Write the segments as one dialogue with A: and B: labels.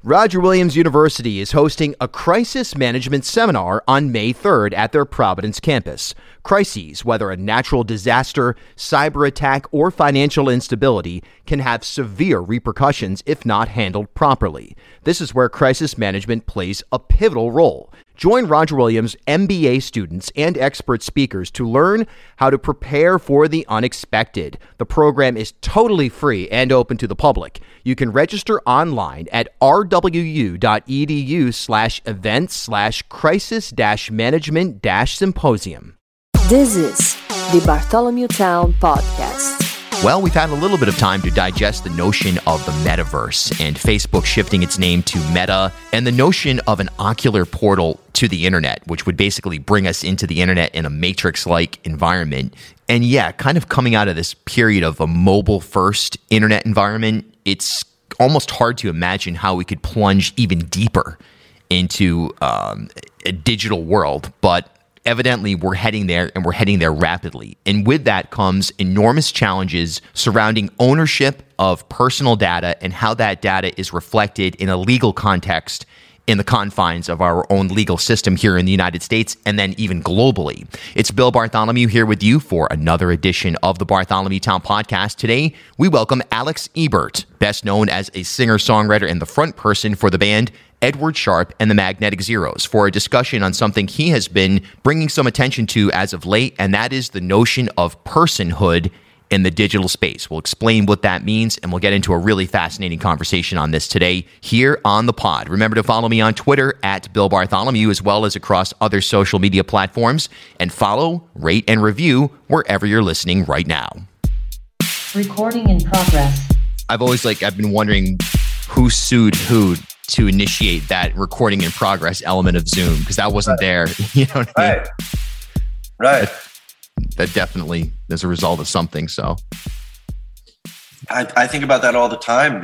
A: Roger Williams University is hosting a crisis management seminar on May 3rd at their Providence campus. Crises, whether a natural disaster, cyber attack, or financial instability, can have severe repercussions if not handled properly. This is where crisis management plays a pivotal role. Join Roger Williams MBA students and expert speakers to learn how to prepare for the unexpected. The program is totally free and open to the public. You can register online at rwu.edu/events/crisis-management-symposium.
B: This is the Bartholomew Town Podcast.
A: Well, we've had a little bit of time to digest the notion of the metaverse and Facebook shifting its name to Meta and the notion of an ocular portal to the internet, which would basically bring us into the internet in a matrix-like environment. And yeah, kind of coming out of this period of a mobile-first internet environment, it's almost hard to imagine how we could plunge even deeper into a digital world, but evidently, we're heading there, and we're heading there rapidly. And with that comes enormous challenges surrounding ownership of personal data and how that data is reflected in a legal context in the confines of our own legal system here in the United States and then even globally. It's Bill Bartholomew here with you for another edition of the Bartholomew Town Podcast. Today, we welcome Alex Ebert, best known as a singer-songwriter and the front person for the band Edward Sharpe and the Magnetic Zeros, for a discussion on something he has been bringing some attention to as of late, and that is the notion of personhood in the digital space. We'll explain what that means, and we'll get into a really fascinating conversation on this today here on the pod. Remember to follow me on Twitter at Bill Bartholomew, as well as across other social media platforms, and follow, rate, and review wherever you're listening right now.
C: Recording in progress.
A: I've been wondering who sued who to initiate that recording in progress element of Zoom, because that wasn't there. You know what I mean?
D: Right.
A: That definitely is a result of something. So
D: I think about that all the time.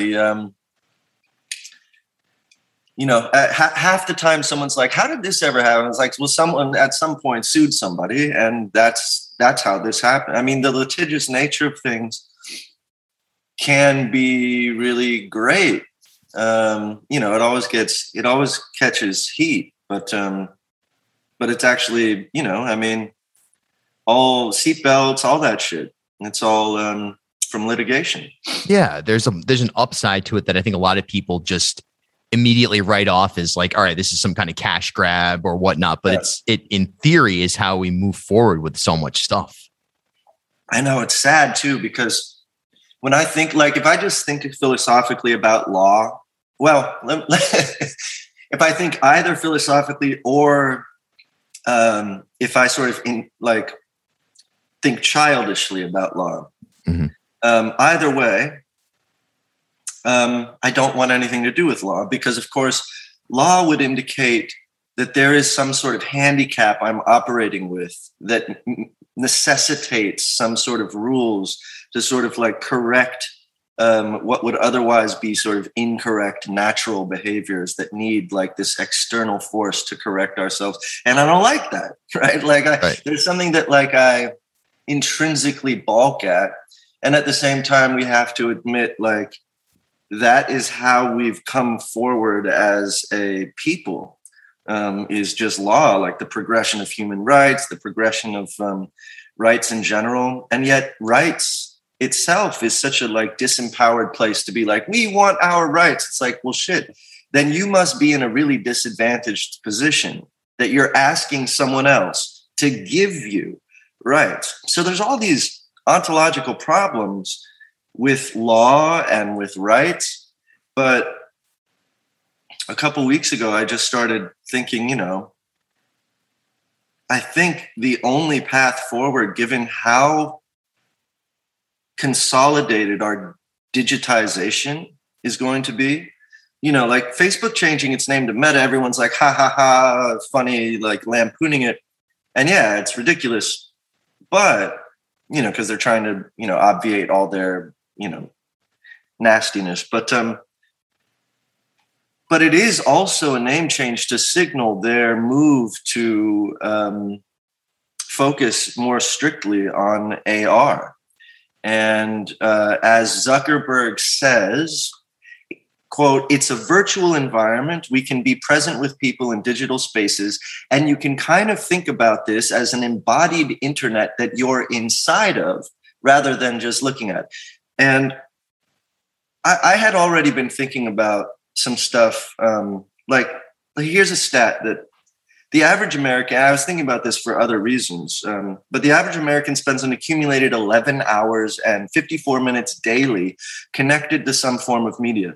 D: Half the time someone's like, how did this ever happen? It's like, well, someone at some point sued somebody, and that's how this happened. I mean, the litigious nature of things can be really great. It always catches heat, but it's actually, all seatbelts, all that shit. It's all from litigation.
A: Yeah, there's an upside to it that I think a lot of people just immediately write off as like, all right, this is some kind of cash grab or whatnot. But it in theory is how we move forward with so much stuff.
D: I know, it's sad too, because when I think, like, if I just think philosophically about law, well, if I think either philosophically or if I sort of think childishly about law, either way, I don't want anything to do with law, because, of course, law would indicate that there is some sort of handicap I'm operating with that necessitates some sort of rules to sort of like correct what would otherwise be sort of incorrect natural behaviors that need like this external force to correct ourselves. And I don't like that, right? There's something that like I intrinsically balk at. And at the same time, we have to admit, like, that is how we've come forward as a people, is just law, like the progression of human rights, the progression of rights in general. And yet rights itself is such a like disempowered place to be like, we want our rights. It's like, well, shit, then you must be in a really disadvantaged position that you're asking someone else to give you rights. So there's all these ontological problems with law and with rights. But a couple weeks ago, I just started thinking, I think the only path forward, given how consolidated our digitization is going to be, like Facebook changing its name to Meta, everyone's like, ha ha ha, funny, like lampooning it. And yeah, it's ridiculous. But, because they're trying to, obviate all their, nastiness. But it is also a name change to signal their move to focus more strictly on AR. And as Zuckerberg says, quote, it's a virtual environment. We can be present with people in digital spaces. And you can kind of think about this as an embodied internet that you're inside of rather than just looking at. And I had already been thinking about some stuff. Like, here's a stat that the average American, I was thinking about this for other reasons, but the average American spends an accumulated 11 hours and 54 minutes daily connected to some form of media.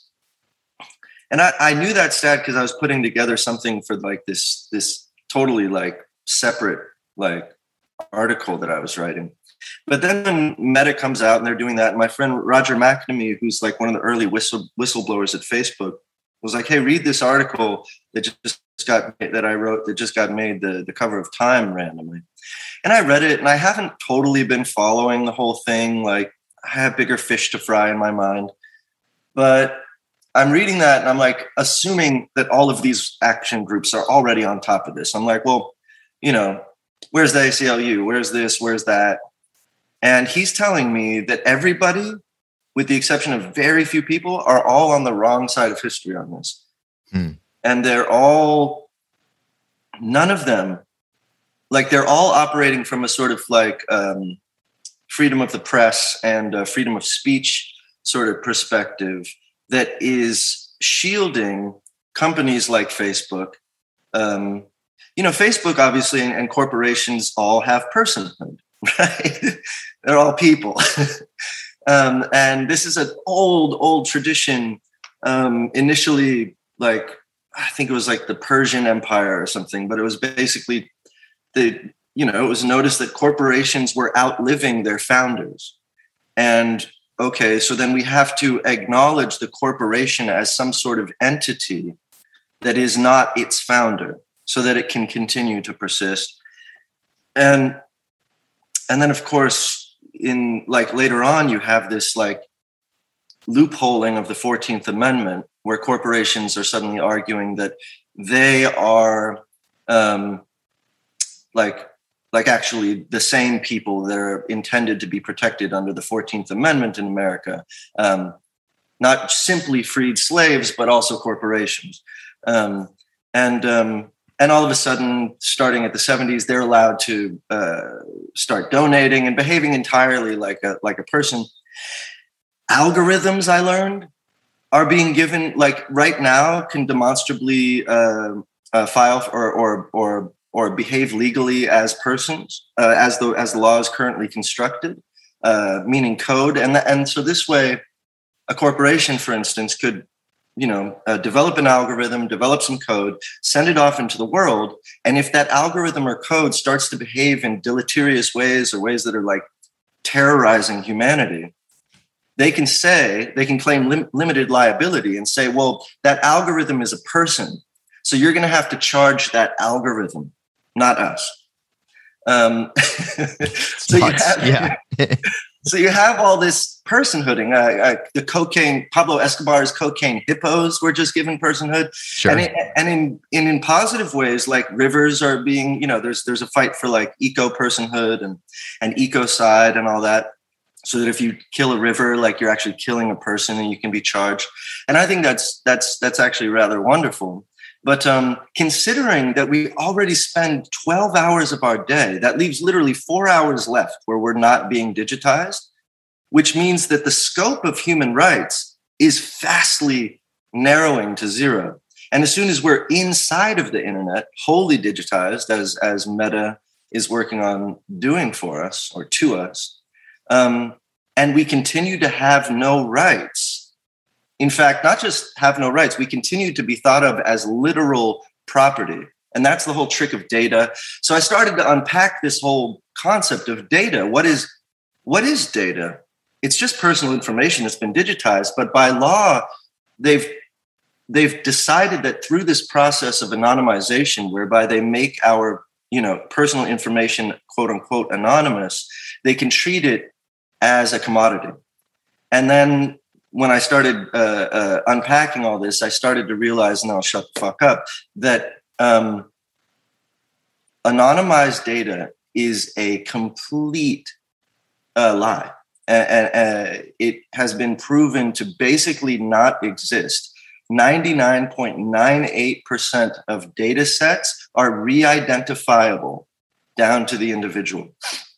D: And I knew that stat because I was putting together something for like this totally like separate like article that I was writing. But then when Meta comes out and they're doing that, and my friend Roger McNamee, who's like one of the early whistleblowers at Facebook, was like, hey, read this article that I wrote that just got made the cover of Time randomly. And I read it, and I haven't totally been following the whole thing. Like, I have bigger fish to fry in my mind. But I'm reading that, and I'm like assuming that all of these action groups are already on top of this. I'm like, well, you know, where's the ACLU? Where's this? Where's that? And he's telling me that everybody, with the exception of very few people, are all on the wrong side of history on this. And they're all, none of them, like they're all operating from a sort of like freedom of the press and freedom of speech sort of perspective that is shielding companies like Facebook. You know, Facebook obviously and corporations all have personhood, right? They're all people. And this is an old tradition. Initially, like, I think it was like the Persian Empire or something, but it was basically it was noticed that corporations were outliving their founders. And okay, so then we have to acknowledge the corporation as some sort of entity that is not its founder so that it can continue to persist. And then, of course, in like later on, you have this like loopholing of the 14th Amendment where corporations are suddenly arguing that they are like actually the same people that are intended to be protected under the 14th Amendment in America, not simply freed slaves, but also corporations. And all of a sudden, starting at the 70s, they're allowed to start donating and behaving entirely like a person. Algorithms, I learned, are being given, like right now, can demonstrably file or behave legally as persons, as the law is currently constructed, meaning code. And so this way, a corporation, for instance, could develop an algorithm, develop some code, send it off into the world. And if that algorithm or code starts to behave in deleterious ways or ways that are like terrorizing humanity, they can claim limited liability and say, well, that algorithm is a person. So you're going to have to charge that algorithm, not us. So you have all this personhooding. The cocaine, Pablo Escobar's cocaine hippos were just given personhood. Sure. And in positive ways, like rivers are being, there's a fight for like eco personhood and ecocide and all that. So that if you kill a river, like you're actually killing a person and you can be charged. And I think that's actually rather wonderful. But considering that we already spend 12 hours of our day, that leaves literally 4 hours left where we're not being digitized, which means that the scope of human rights is fastly narrowing to zero. And as soon as we're inside of the internet, wholly digitized, as Meta is working on doing for us or to us, and we continue to have no rights. In fact, not just have no rights, we continue to be thought of as literal property. And that's the whole trick of data. So I started to unpack this whole concept of data. What is data? It's just personal information that's been digitized. But by law, they've decided that through this process of anonymization, whereby they make our personal information, quote unquote, anonymous, they can treat it as a commodity. And then when I started unpacking all this, I started to realize, and I'll shut the fuck up, that anonymized data is a complete lie. it has been proven to basically not exist. 99.98% of data sets are re-identifiable down to the individual.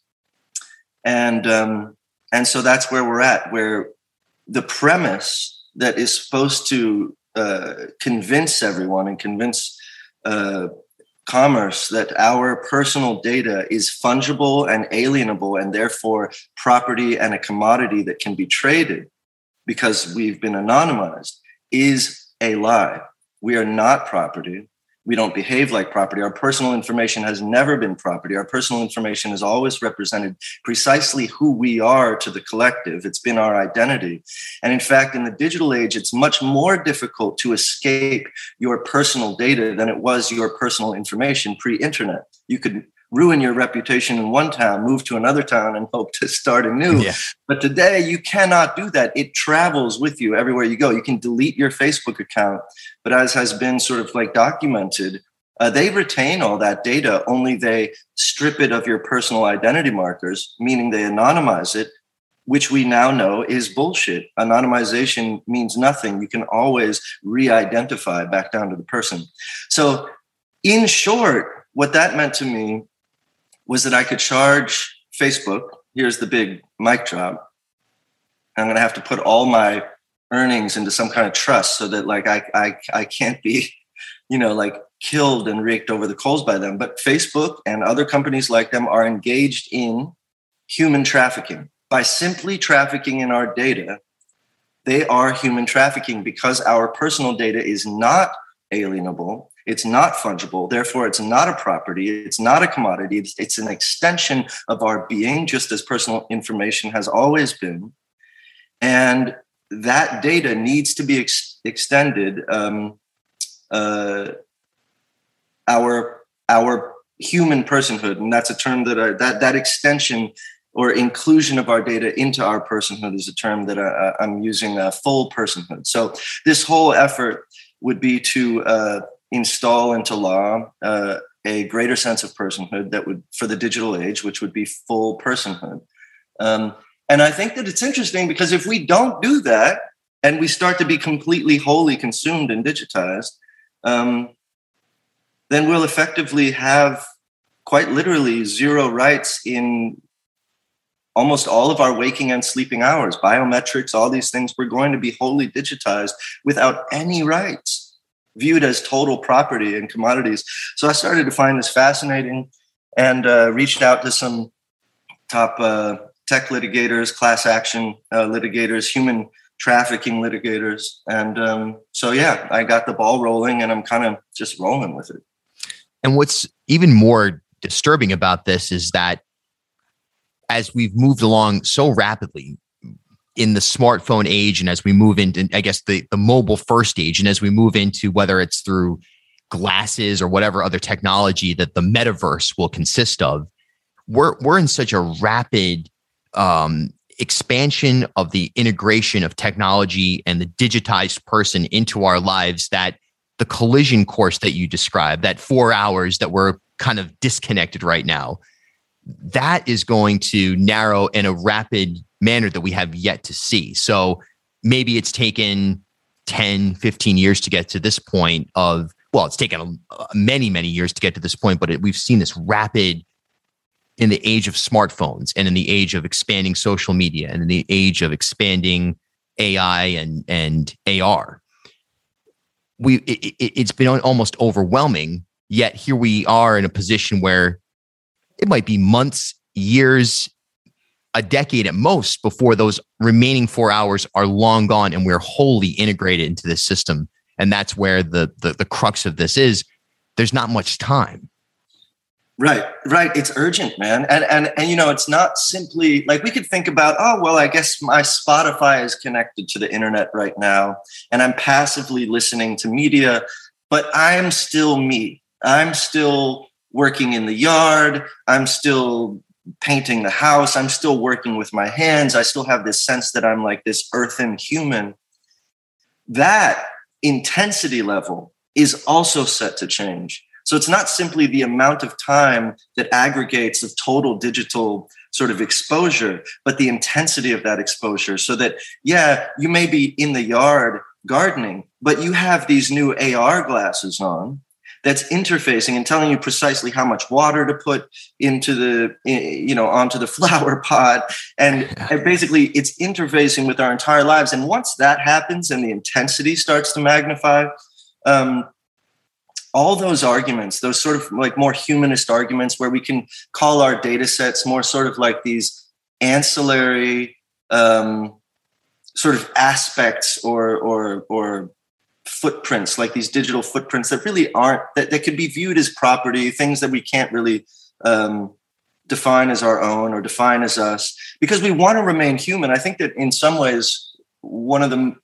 D: And so that's where we're at, where the premise that is supposed to convince everyone and convince commerce that our personal data is fungible and alienable and therefore property and a commodity that can be traded because we've been anonymized is a lie. We are not property. We don't behave like property. Our personal information has never been property. Our personal information has always represented precisely who we are to the collective. It's been our identity. And in fact, in the digital age, it's much more difficult to escape your personal data than it was your personal information pre-internet. You could ruin your reputation in one town, move to another town, and hope to start anew. Yeah. But today, you cannot do that. It travels with you everywhere you go. You can delete your Facebook account, but as has been sort of like documented, they retain all that data, only they strip it of your personal identity markers, meaning they anonymize it, which we now know is bullshit. Anonymization means nothing. You can always re-identify back down to the person. So in short, what that meant to me was that I could charge Facebook. Here's the big mic drop. I'm going to have to put all my earnings into some kind of trust so that like I can't be, like killed and raked over the coals by them. But Facebook and other companies like them are engaged in human trafficking. By simply trafficking in our data, they are human trafficking because our personal data is not alienable. It's not fungible. Therefore, it's not a property. It's not a commodity. It's an extension of our being, just as personal information has always been. And that data needs to be extended. Our human personhood, and that's a term that extension or inclusion of our data into our personhood is a term that I'm using, full personhood. So this whole effort would be to install into law a greater sense of personhood that would, for the digital age, which would be full personhood. And I think that it's interesting because if we don't do that and we start to be completely wholly consumed and digitized, then we'll effectively have quite literally zero rights in almost all of our waking and sleeping hours. Biometrics, all these things, we're going to be wholly digitized without any rights, viewed as total property and commodities. So I started to find this fascinating and reached out to some top tech litigators, class action litigators, human trafficking litigators. And so, yeah, I got the ball rolling and I'm kind of just rolling with it.
A: And what's even more disturbing about this is that as we've moved along so rapidly in the smartphone age, and as we move into, I guess, the mobile first age, and as we move into whether it's through glasses or whatever other technology that the metaverse will consist of, we're in such a rapid expansion of the integration of technology and the digitized person into our lives that the collision course that you described, that 4 hours that we're kind of disconnected right now, that is going to narrow in a rapid manner that we have yet to see. So maybe it's taken 10, 15 years to get to this point of, well, it's taken many, many years to get to this point, but we've seen this rapid in the age of smartphones and in the age of expanding social media and in the age of expanding AI and AR. It's been almost overwhelming, yet here we are in a position where it might be months, years, a decade at most before those remaining 4 hours are long gone and we're wholly integrated into this system. And that's where the crux of this is. There's not much time.
D: Right. It's urgent, man. And it's not simply like we could think about, oh, well, I guess my Spotify is connected to the internet right now and I'm passively listening to media, but I'm still me. I'm still working in the yard. I'm still painting the house. I'm still working with my hands. I still have this sense that I'm like this earthen human. That intensity level is also set to change. So it's not simply the amount of time that aggregates of total digital sort of exposure, but the intensity of that exposure, so that, yeah, you may be in the yard gardening, but you have these new AR glasses on that's interfacing and telling you precisely how much water to put into onto the flower pot. And basically it's interfacing with our entire lives. And once that happens and the intensity starts to magnify, all those arguments, those sort of like more humanist arguments where we can call our data sets more sort of like these ancillary sort of aspects or footprints, like these digital footprints that really aren't, that could be viewed as property, things that we can't really define as our own or define as us, because we want to remain human. I think that in some ways, one of the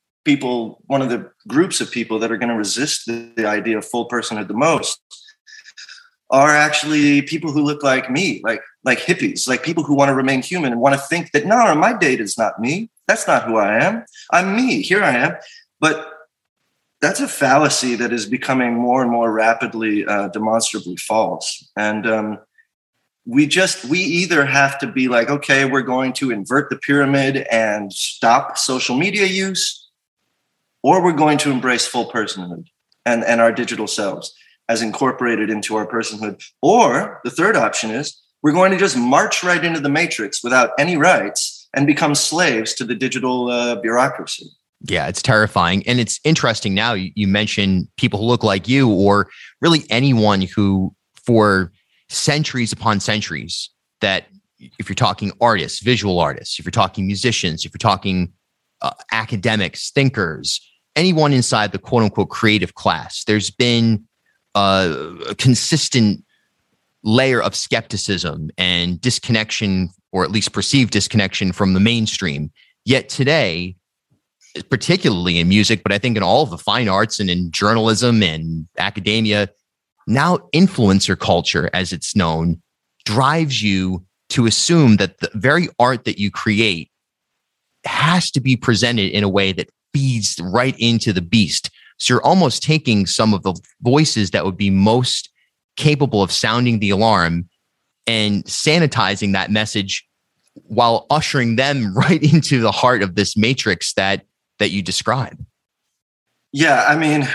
D: groups of people that are going to resist the idea of full personhood the most are actually people who look like me, like hippies, like people who want to remain human and want to think that, no, my data is not me. That's not who I am. I'm me. Here I am. But that's a fallacy that is becoming more and more rapidly demonstrably false. And we either have to be like, okay, we're going to invert the pyramid and stop social media use, or we're going to embrace full personhood and our digital selves as incorporated into our personhood. Or the third option is we're going to just march right into the matrix without any rights and become slaves to the digital bureaucracy.
A: Yeah, it's terrifying. And it's interesting now, you mentioned people who look like you, or really anyone who for centuries upon centuries, that if you're talking artists, visual artists, if you're talking musicians, if you're talking academics, thinkers, anyone inside the quote unquote creative class, there's been a consistent layer of skepticism and disconnection, or at least perceived disconnection from the mainstream. Yet today, particularly in music, but I think in all of the fine arts and in journalism and academia, now influencer culture, as it's known, drives you to assume that the very art that you create has to be presented in a way that feeds right into the beast. So you're almost taking some of the voices that would be most capable of sounding the alarm and sanitizing that message while ushering them right into the heart of this matrix that you describe.
D: Yeah, I mean,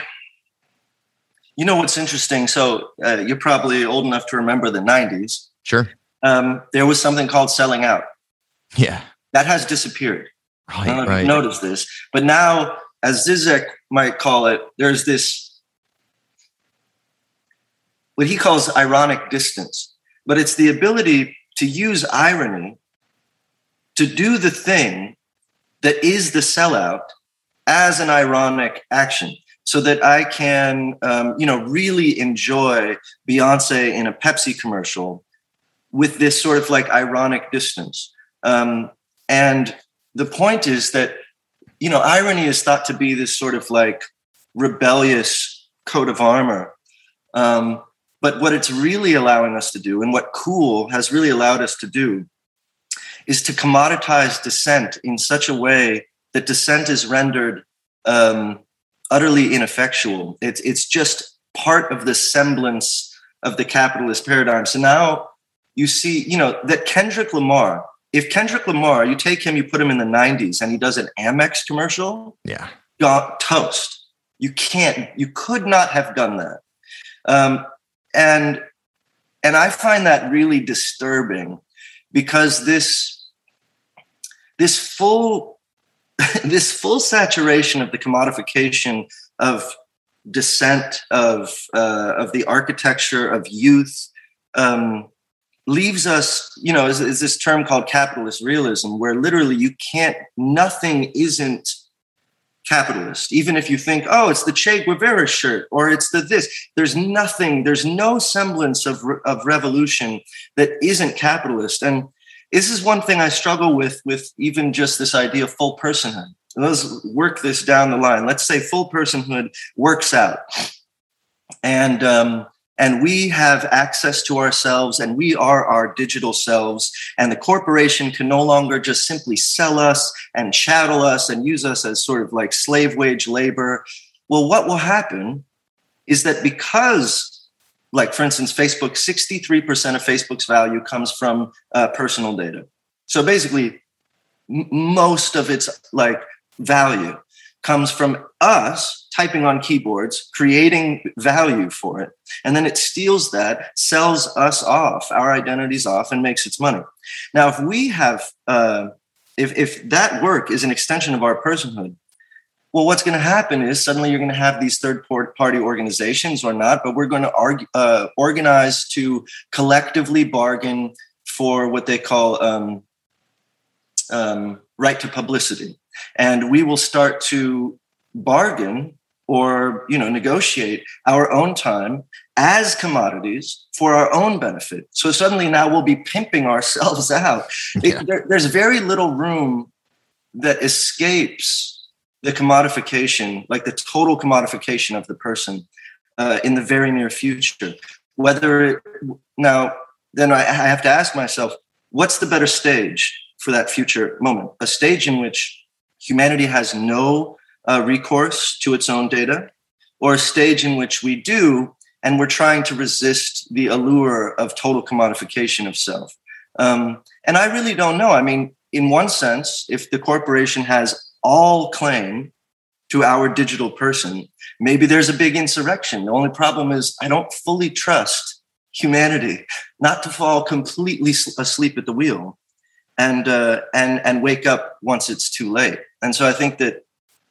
D: you know what's interesting? So you're probably old enough to remember the 90s.
A: Sure.
D: There was something called selling out.
A: Yeah.
D: That has disappeared. I don't know if you've noticed this. But now, as Zizek might call it, there's this, what he calls ironic distance. But it's the ability to use irony to do the thing that is the sellout as an ironic action, so that I can, really enjoy Beyonce in a Pepsi commercial with this sort of like ironic distance. And the point is that, irony is thought to be this sort of like rebellious coat of armor. But what it's really allowing us to do, and what cool has really allowed us to do, is to commoditize dissent in such a way that dissent is rendered utterly ineffectual. It's just part of the semblance of the capitalist paradigm. So now you see, that Kendrick Lamar, if Kendrick Lamar, you take him, you put him in the 90s and he does an Amex commercial, toast. You could not have done that. And I find that really disturbing, because this full saturation of the commodification of dissent, of the architecture of youth, leaves us, is this term called capitalist realism, where literally nothing isn't capitalist. Even if you think, oh, it's the Che Guevara shirt, or it's this, there's no semblance of revolution that isn't capitalist. And this is one thing I struggle with even just this idea of full personhood. Let's work this down the line. Let's say full personhood works out, and we have access to ourselves, and we are our digital selves, and the corporation can no longer just simply sell us and chattel us and use us as sort of like slave wage labor. Well, what will happen is that because like for instance, Facebook, 63% of Facebook's value comes from personal data. So basically, most of its like value comes from us typing on keyboards, creating value for it, and then it steals that, sells us off, our identities off, and makes its money. Now, if we have, if that work is an extension of our personhood, well, what's going to happen is suddenly you're going to have these third-party organizations or not, but we're going to organize to collectively bargain for what they call right to publicity. And we will start to bargain or, negotiate our own time as commodities for our own benefit. So suddenly now we'll be pimping ourselves out.
A: Yeah.
D: There's very little room that escapes the commodification, like the total commodification of the person in the very near future. Now, then I have to ask myself, what's the better stage for that future moment? A stage in which humanity has no recourse to its own data, or a stage in which we do, and we're trying to resist the allure of total commodification of self. And I really don't know. I mean, in one sense, if the corporation has all claim to our digital person, maybe there's a big insurrection. The only problem is I don't fully trust humanity not to fall completely asleep at the wheel and wake up once it's too late. And so I think that,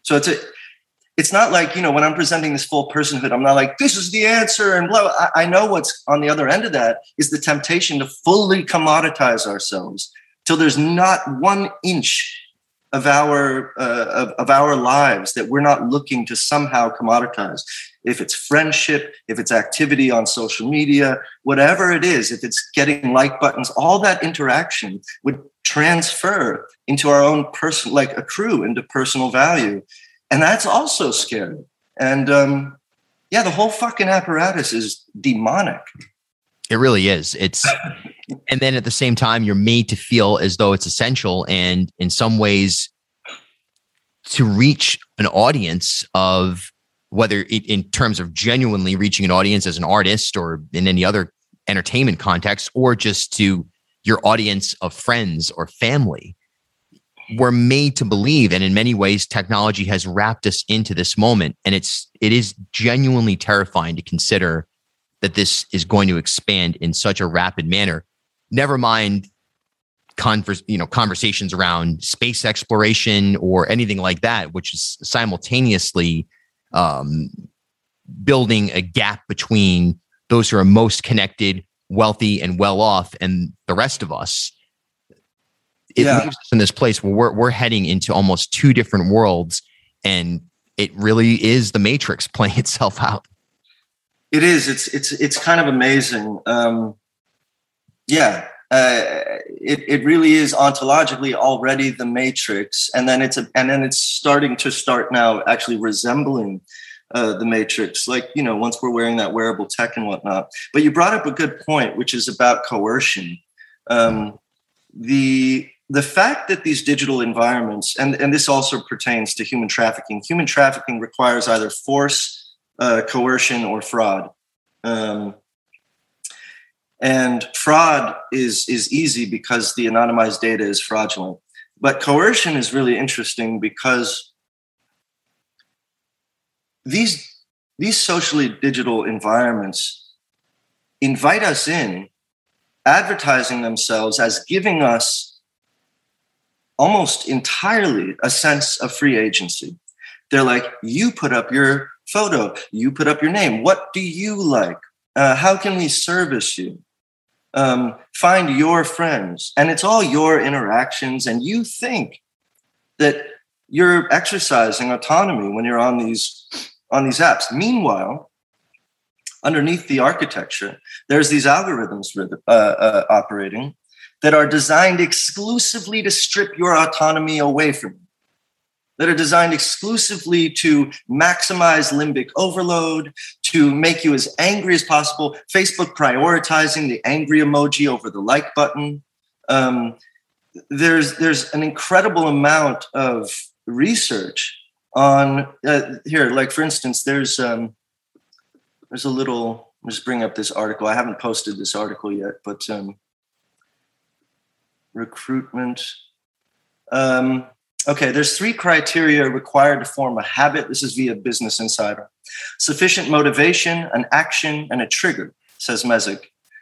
D: it's not like, when I'm presenting this full personhood, I'm not like, this is the answer and blah. I know what's on the other end of that is the temptation to fully commoditize ourselves till there's not 1 inch of our lives that we're not looking to somehow commoditize. If it's friendship, if it's activity on social media, whatever it is, if it's getting like buttons, all that interaction would transfer into our own person, like accrue into personal value. And that's also scary. And the whole fucking apparatus is demonic.
A: It really is. And then at the same time, you're made to feel as though it's essential. And in some ways, to reach an audience of whether in terms of genuinely reaching an audience as an artist or in any other entertainment context, or just to your audience of friends or family, we're made to believe. And in many ways, technology has wrapped us into this moment. And it is genuinely terrifying to consider that this is going to expand in such a rapid manner. Never mind conversations around space exploration or anything like that, which is simultaneously building a gap between those who are most connected, wealthy, and well off, and the rest of us. It leaves us in this place where we're heading into almost two different worlds, and it really is the Matrix playing itself out.
D: It is. It's kind of amazing. It really is ontologically already the Matrix, and then it's starting now actually resembling the Matrix. Like, once we're wearing that wearable tech and whatnot. But you brought up a good point, which is about coercion. The fact that these digital environments, and this also pertains to human trafficking. Human trafficking requires either force, coercion, or fraud. And fraud is easy because the anonymized data is fraudulent. But coercion is really interesting because these socially digital environments invite us in, advertising themselves as giving us almost entirely a sense of free agency. They're like, you put up your photo, you put up your name. What do you like? How can we service you? Find your friends. And it's all your interactions. And you think that you're exercising autonomy when you're on these apps. Meanwhile, underneath the architecture, there's these algorithms operating that are designed exclusively to strip your autonomy away from you, that are designed exclusively to maximize limbic overload, to make you as angry as possible. Facebook prioritizing the angry emoji over the like button. There's an incredible amount of research on here. Like, for instance, there's a little just bring up this article. I haven't posted this article yet, but recruitment. Okay, there's 3 criteria required to form a habit. This is via Business Insider. Sufficient motivation, an action, and a trigger, says Mezek,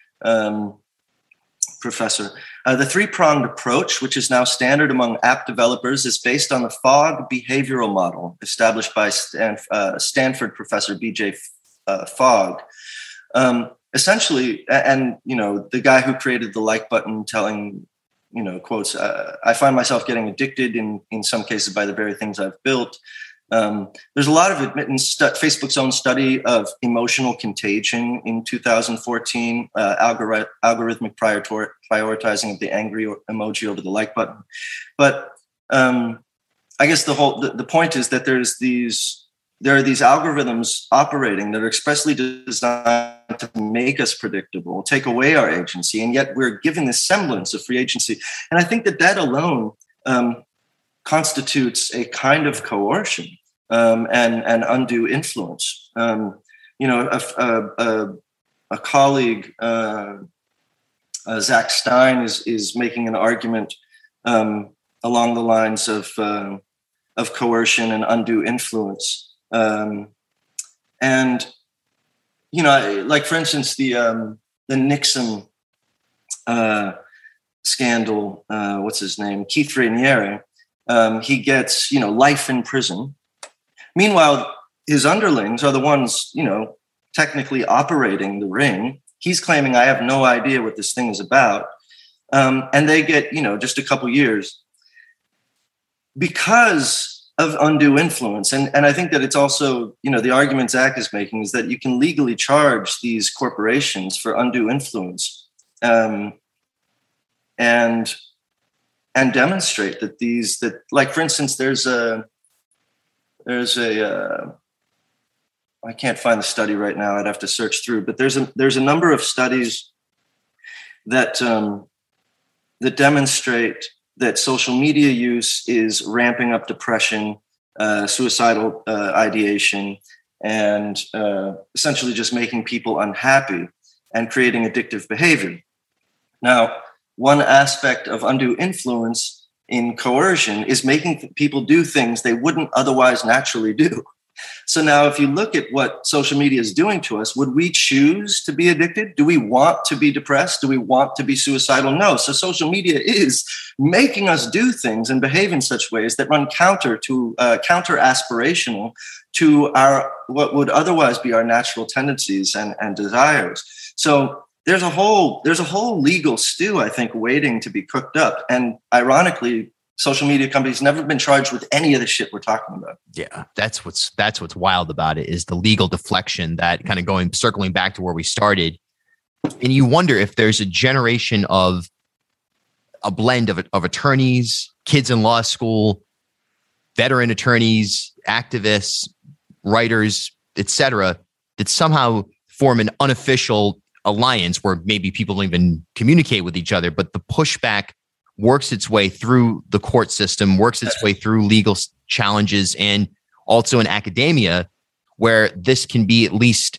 D: professor. The 3-pronged approach, which is now standard among app developers, is based on the Fogg behavioral model established by Stanford professor B.J. Fogg. Essentially, and the guy who created the like button telling, quotes, I find myself getting addicted in some cases by the very things I've built. There's a lot of admittance. Facebook's own study of emotional contagion in 2014, algorithmic prioritizing of the angry emoji over the like button. But I guess the point is that there are these algorithms operating that are expressly designed to make us predictable, take away our agency, and yet we're given this semblance of free agency. And I think that alone constitutes a kind of coercion and undue influence. A colleague, Zach Stein, is making an argument along the lines of coercion and undue influence. Like for instance, the Nixon scandal. What's his name? Keith Raniere. He gets life in prison. Meanwhile, his underlings are the ones technically operating the ring. He's claiming I have no idea what this thing is about, and they get just a couple years because of undue influence. And I think that it's also, the argument Zach is making is that you can legally charge these corporations for undue influence and demonstrate that like, for instance, there's a I can't find the study right now. I'd have to search through, but there's a number of studies that demonstrate that social media use is ramping up depression, suicidal ideation, and essentially just making people unhappy and creating addictive behavior. Now, one aspect of undue influence in coercion is making people do things they wouldn't otherwise naturally do. So now if you look at what social media is doing to us, would we choose to be addicted? Do we want to be depressed? Do we want to be suicidal? No. So social media is making us do things and behave in such ways that run counter aspirational to our what would otherwise be our natural tendencies and desires. So there's a whole legal stew, I think, waiting to be cooked up. And ironically, social media companies never been charged with any of the shit we're talking about.
A: Yeah, that's what's wild about it, is the legal deflection, that kind of circling back to where we started. And you wonder if there's a generation of a blend of attorneys, kids in law school, veteran attorneys, activists, writers, etc., that somehow form an unofficial alliance where maybe people don't even communicate with each other, but the pushback works its way through the court system, works its way through legal challenges, and also in academia, where this can be at least,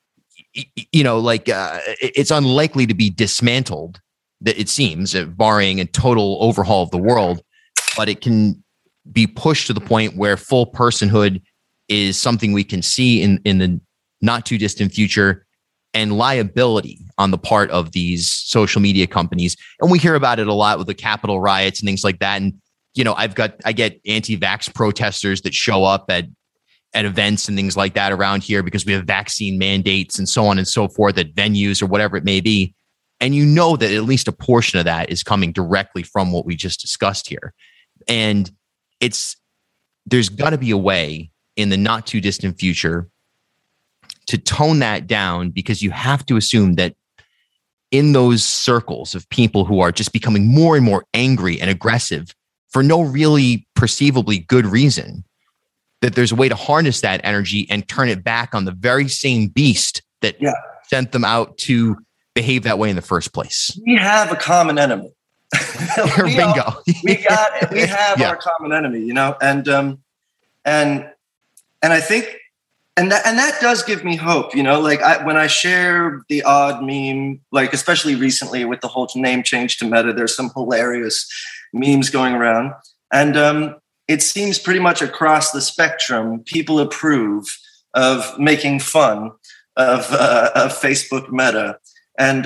A: it's unlikely to be dismantled, that it seems, barring a total overhaul of the world, but it can be pushed to the point where full personhood is something we can see in the not too distant future, and liability on the part of these social media companies. And we hear about it a lot with the Capitol riots and things like that. And, I get anti-vax protesters that show up at events and things like that around here because we have vaccine mandates and so on and so forth at venues or whatever it may be. And that at least a portion of that is coming directly from what we just discussed here. And there's got to be a way in the not too distant future to tone that down, because you have to assume that in those circles of people who are just becoming more and more angry and aggressive for no really perceivably good reason, that there's a way to harness that energy and turn it back on the very same beast that sent them out to behave that way in the first place.
D: We have a common enemy.
A: Bingo.
D: We have our common enemy, and I think, And that does give me hope, like when I share the odd meme, like especially recently with the whole name change to Meta, there's some hilarious memes going around. And it seems pretty much across the spectrum, people approve of making fun of Facebook Meta. And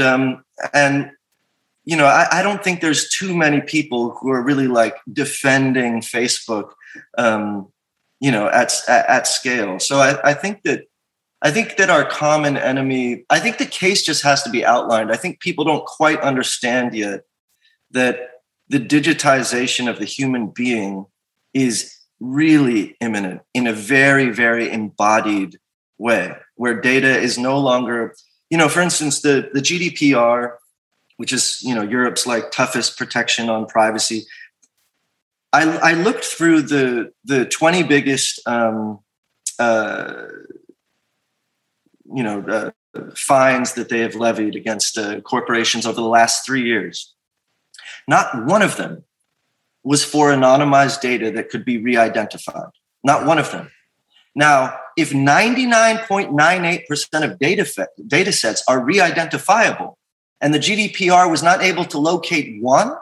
D: I don't think there's too many people who are really like defending Facebook, at scale. So I think that our common enemy, I think the case just has to be outlined. I think people don't quite understand yet that the digitization of the human being is really imminent in a very, very embodied way, where data is no longer, for instance, the GDPR, which is, Europe's like toughest protection on privacy. I looked through the 20 biggest, fines that they have levied against corporations over the last 3 years. Not one of them was for anonymized data that could be re-identified. Not one of them. Now, if 99.98% of data sets are re-identifiable, and the GDPR was not able to locate one,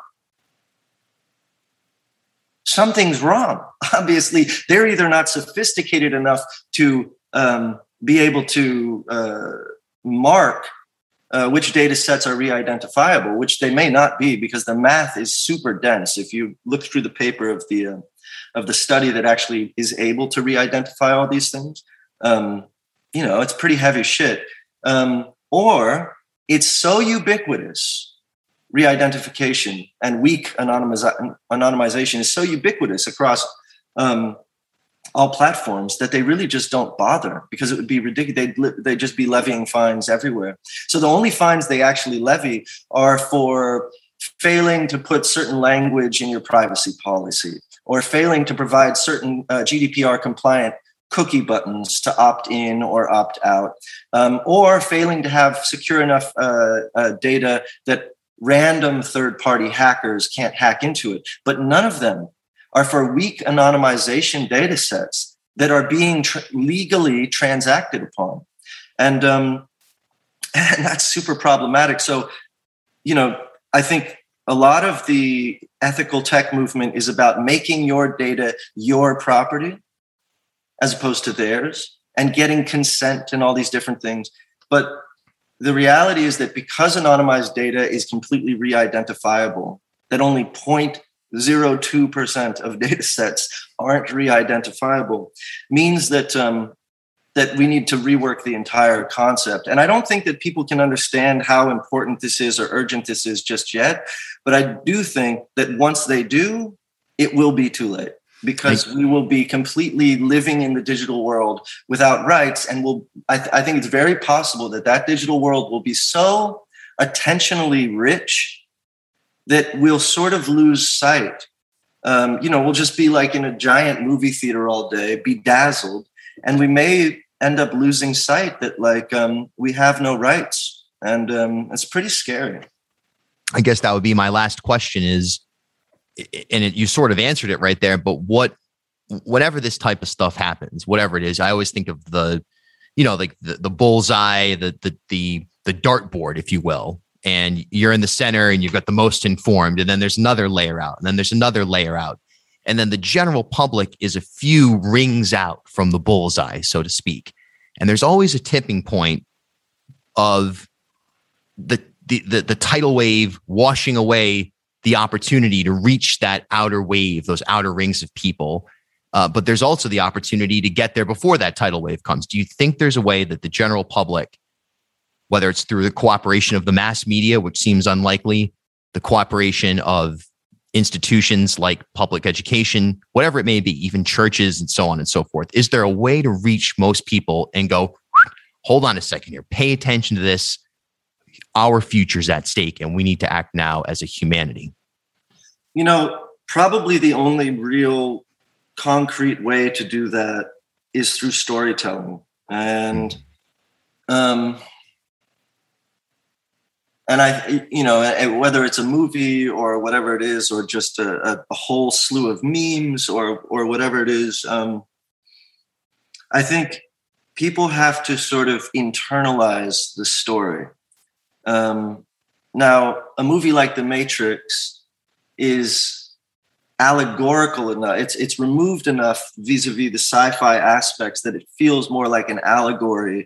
D: something's wrong. Obviously, they're either not sophisticated enough to be able to mark which data sets are re-identifiable, which they may not be because the math is super dense. If you look through the paper of the study that actually is able to re-identify all these things, it's pretty heavy shit. Or it's so ubiquitous. Re-identification and weak anonymization is so ubiquitous across all platforms that they really just don't bother, because it would be ridiculous. They'd just be levying fines everywhere. So the only fines they actually levy are for failing to put certain language in your privacy policy, or failing to provide certain GDPR compliant cookie buttons to opt in or opt out, or failing to have secure enough data that random third-party hackers can't hack into it. But none of them are for weak anonymization data sets that are being legally transacted upon. And that's super problematic. So, I think a lot of the ethical tech movement is about making your data your property as opposed to theirs, and getting consent and all these different things. But the reality is that because anonymized data is completely re-identifiable, that only 0.02% of data sets aren't re-identifiable, means that that we need to rework the entire concept. And I don't think that people can understand how important this is or urgent this is just yet. But I do think that once they do, it will be too late, because we will be completely living in the digital world without rights. And I think it's very possible that digital world will be so attentionally rich that we'll sort of lose sight. We'll just be like in a giant movie theater all day, bedazzled, and we may end up losing sight that we have no rights. And it's pretty scary.
A: I guess that would be my last question is, and you sort of answered it right there, but whatever this type of stuff happens, whatever it is, I always think of the bullseye, the dartboard, if you will, and you're in the center and you've got the most informed, and then there's another layer out, and then there's another layer out. And then the general public is a few rings out from the bullseye, so to speak. And there's always a tipping point of the tidal wave washing away the opportunity to reach that outer wave, those outer rings of people. But there's also the opportunity to get there before that tidal wave comes. Do you think there's a way that the general public, whether it's through the cooperation of the mass media, which seems unlikely, the cooperation of institutions like public education, whatever it may be, even churches and so on and so forth, is there a way to reach most people and go, hold on a second here, pay attention to this? Our future's at stake, and we need to act now as a humanity.
D: Probably the only real concrete way to do that is through storytelling. And whether it's a movie or whatever it is, or just a whole slew of memes or whatever it is, I think people have to sort of internalize the story. Now, a movie like The Matrix is allegorical enough. It's removed enough vis-a-vis the sci-fi aspects that it feels more like an allegory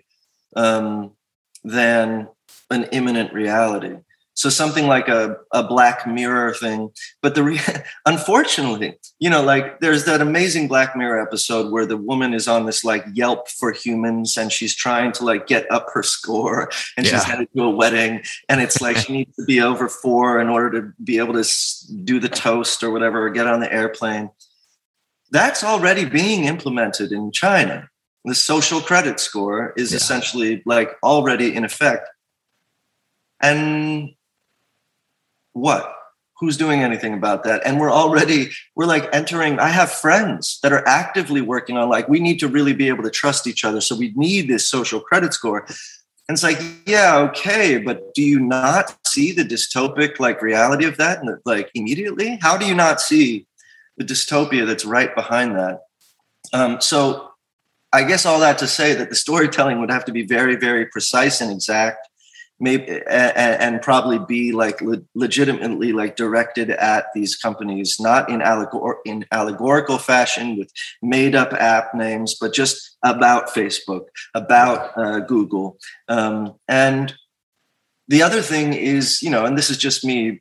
D: than an imminent reality. So something like a Black Mirror thing. But unfortunately, like there's that amazing Black Mirror episode where the woman is on this like Yelp for Humans and she's trying to like get up her score and she's headed to a wedding. And it's like she needs to be over 4 in order to be able to do the toast or whatever, or get on the airplane. That's already being implemented in China. The social credit score is essentially like already in effect. And what? Who's doing anything about that? And we're like entering, I have friends that are actively working on like, we need to really be able to trust each other. So we need this social credit score. And it's like, yeah, okay. But do you not see the dystopic like reality of that? And like immediately, how do you not see the dystopia that's right behind that? So I guess all that to say that the storytelling would have to be very, very precise and exact. Maybe and probably be like legitimately like directed at these companies, not in allegorical fashion with made up app names, but just about Facebook, about Google. And the other thing is, and this is just me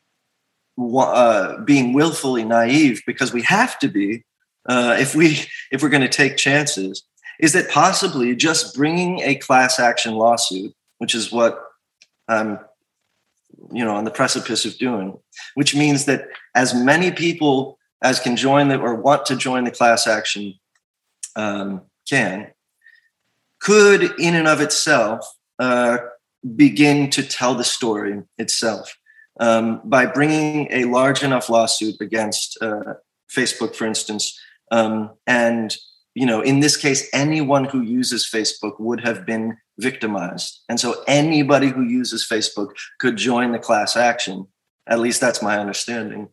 D: being willfully naive, because we have to be if we're going to take chances, is that possibly just bringing a class action lawsuit, which is what I'm, on the precipice of doing, which means that as many people as can join or want to join the class action could in and of itself begin to tell the story itself by bringing a large enough lawsuit against Facebook, for instance, and in this case, anyone who uses Facebook would have been victimized. And so anybody who uses Facebook could join the class action. At least that's my understanding.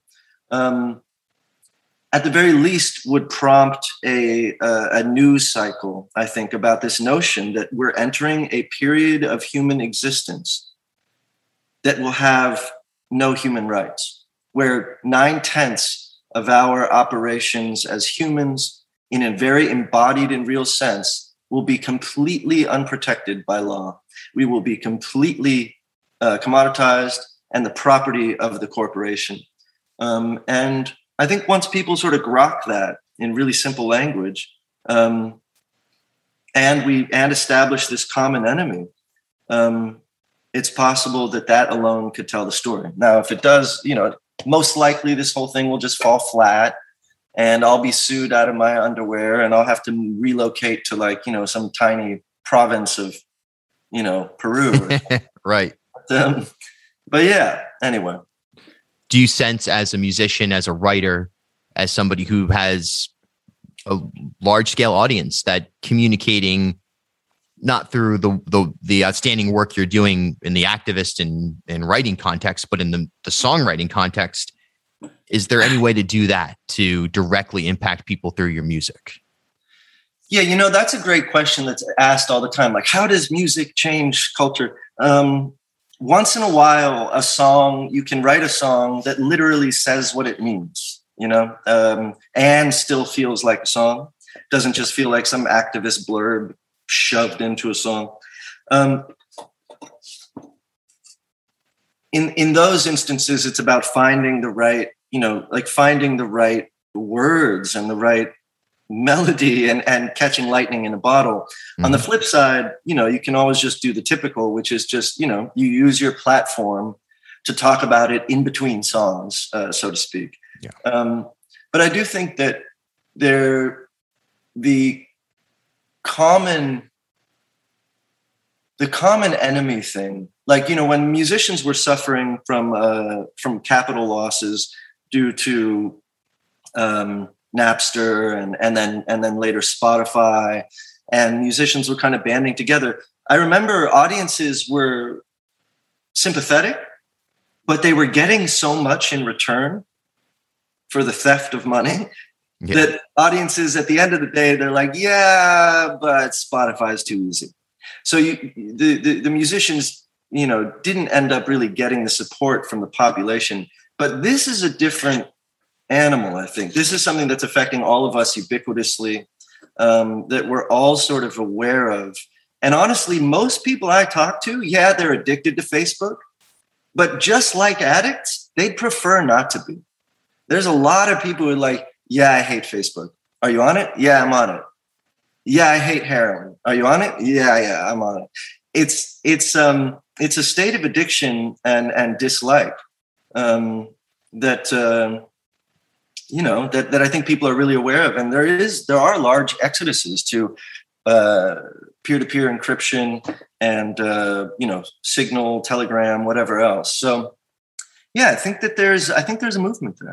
D: At the very least would prompt a news cycle, I think, about this notion that we're entering a period of human existence that will have no human rights, where 9/10 of our operations as humans in a very embodied and real sense will be completely unprotected by law. We will be completely commoditized and the property of the corporation. And I think once people sort of grok that in really simple language, and establish this common enemy, it's possible that alone could tell the story. Now, if it does, most likely this whole thing will just fall flat, and I'll be sued out of my underwear, and I'll have to relocate to some tiny province of, Peru.
A: Right.
D: But yeah, anyway.
A: Do you sense as a musician, as a writer, as somebody who has a large scale audience, that communicating not through the outstanding work you're doing in the activist and writing context, but in the songwriting context, is there any way to do that to directly impact people through your music?
D: Yeah, that's a great question that's asked all the time. Like, how does music change culture? Once in a while, you can write a song that literally says what it means, and still feels like a song. Doesn't just feel like some activist blurb shoved into a song. In those instances, it's about finding the right, finding the right words and the right melody and catching lightning in a bottle. Mm-hmm. On the flip side, you can always just do the typical, which is just, you use your platform to talk about it in between songs, so to speak. Yeah. But I do think that the common enemy thing, when musicians were suffering from capital losses due to Napster and then later Spotify, and musicians were kind of banding together, I remember audiences were sympathetic, but they were getting so much in return for the theft of money that audiences at the end of the day, they're like, yeah, but Spotify is too easy. So the musicians, didn't end up really getting the support from the population. But this is a different animal, I think. This is something that's affecting all of us ubiquitously, that we're all sort of aware of. And honestly, most people I talk to, they're addicted to Facebook. But just like addicts, they'd prefer not to be. There's a lot of people who are like, yeah, I hate Facebook. Are you on it? Yeah, I'm on it. Yeah, I hate heroin. Are you on it? Yeah, I'm on it. It's a state of addiction and dislike that I think people are really aware of. And there are large exoduses to peer-to-peer encryption and Signal, Telegram, whatever else. So I think there's a movement there.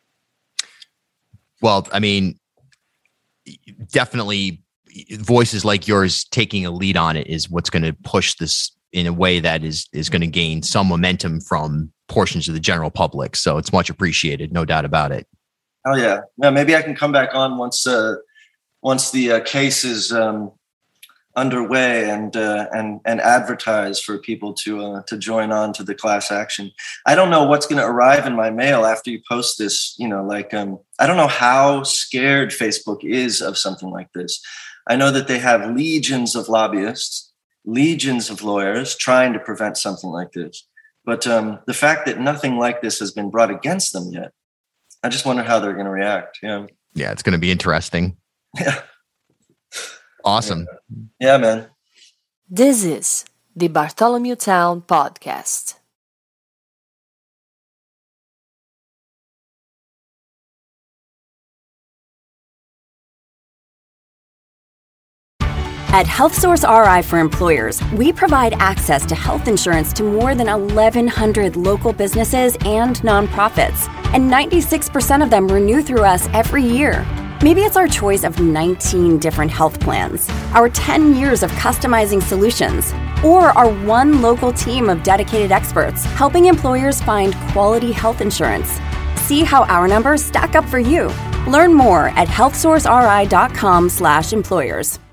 A: Well, I mean, definitely voices like yours taking a lead on it is what's going to push this in a way that is going to gain some momentum from portions of the general public. So it's much appreciated, no doubt about it.
D: Oh yeah. No, maybe I can come back on once the case is underway and advertise for people to join on to the class action. I don't know what's going to arrive in my mail after you post this. I don't know how scared Facebook is of something like this. I know that they have legions of lobbyists, legions of lawyers trying to prevent something like this. But the fact that nothing like this has been brought against them yet, I just wonder how they're going to react. Yeah,
A: it's going to be interesting.
D: Yeah.
A: Awesome.
D: Yeah, man.
B: This is the Bartholomew Town Podcast.
E: At HealthSource RI for Employers, we provide access to health insurance to more than 1,100 local businesses and nonprofits, and 96% of them renew through us every year. Maybe it's our choice of 19 different health plans, our 10 years of customizing solutions, or our one local team of dedicated experts helping employers find quality health insurance. See how our numbers stack up for you. Learn more at healthsourceri.com/employers.